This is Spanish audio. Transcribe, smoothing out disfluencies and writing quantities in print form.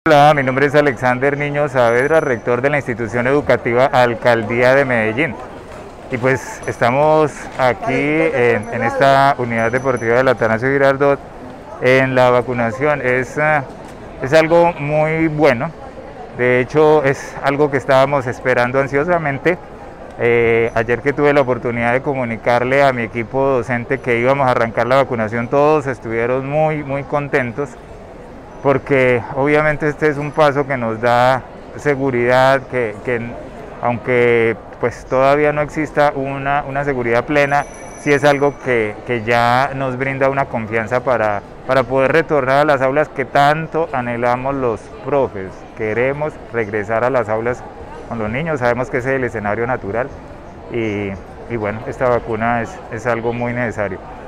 Hola, mi nombre es Alexander Niño Saavedra, rector de la institución educativa Alcaldía de Medellín. Y pues estamos aquí en esta unidad deportiva del Atanasio Girardot en la vacunación. Es algo muy bueno, de hecho es algo que estábamos esperando ansiosamente. Ayer que tuve la oportunidad de comunicarle a mi equipo docente que íbamos a arrancar la vacunación, todos estuvieron muy contentos, porque obviamente este es un paso que nos da seguridad, que aunque pues todavía no exista una seguridad plena, sí es algo que ya nos brinda una confianza para poder retornar a las aulas que tanto anhelamos los profes. Queremos regresar a las aulas con los niños, sabemos que ese es el escenario natural y bueno, esta vacuna es algo muy necesario.